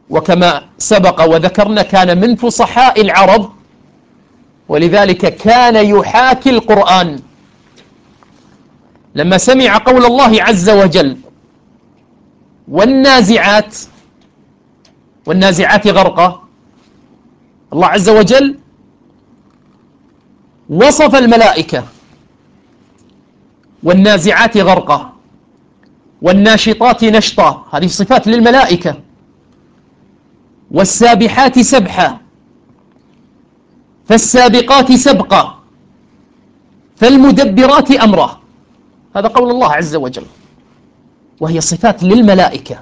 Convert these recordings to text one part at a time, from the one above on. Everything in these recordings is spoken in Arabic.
وكما سبق وذكرنا كان من فصحاء العرب، ولذلك كان يحاكي القرآن. لما سمع قول الله عز وجل والنازعات غرقا، الله عز وجل وصف الملائكة والنازعات غرقا والناشطات نشطا، هذه صفات للملائكة، والسابحات سبحا فالسابقات سبقا فالمدبرات أمرا. هذا قول الله عز وجل، وهي صفات للملائكة.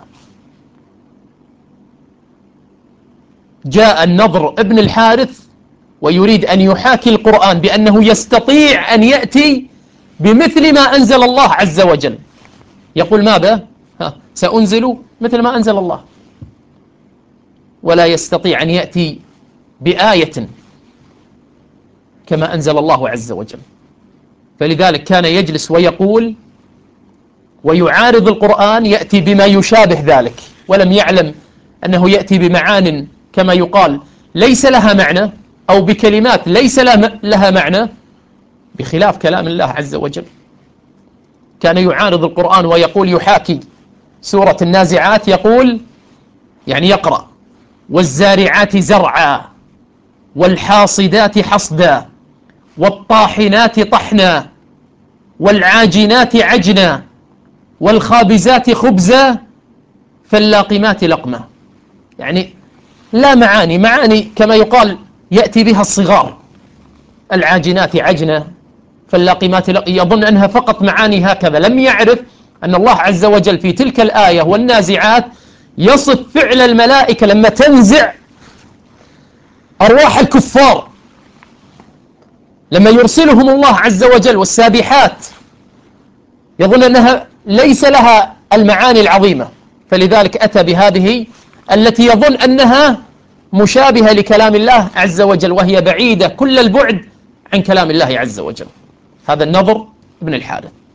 جاء النضر ابن الحارث ويريد أن يحاكي القرآن بأنه يستطيع أن يأتي بمثل ما أنزل الله عز وجل، يقول ماذا؟ سأنزل مثل ما أنزل الله، ولا يستطيع أن يأتي بآية كما أنزل الله عز وجل. فلذلك كان يجلس ويقول ويعارض القرآن، يأتي بما يشابه ذلك، ولم يعلم أنه يأتي بمعان كما يقال ليس لها معنى، أو بكلمات ليس لها معنى، بخلاف كلام الله عز وجل. كان يعارض القرآن ويقول، يحاكي سورة النازعات، يقول يعني يقرأ: والزارعات زرعا والحاصدات حصدا والطاحنات طحنا والعاجنات عجنا والخابزات خبزا فاللاقمات لقمة. يعني لا معاني كما يقال يأتي بها الصغار، العاجنات عجنا فاللاقمات لقمة، يظن أنها فقط معاني هكذا، لم يعرف أن الله عز وجل في تلك الآية والنازعات يصف فعل الملائكة لما تنزع أرواح الكفار، لما يرسلهم الله عز وجل، والسابحات يظن أنها ليس لها المعاني العظيمة، فلذلك أتى بهذه التي يظن أنها مشابهة لكلام الله عز وجل، وهي بعيدة كل البعد عن كلام الله عز وجل. هذا النضر بن الحارث.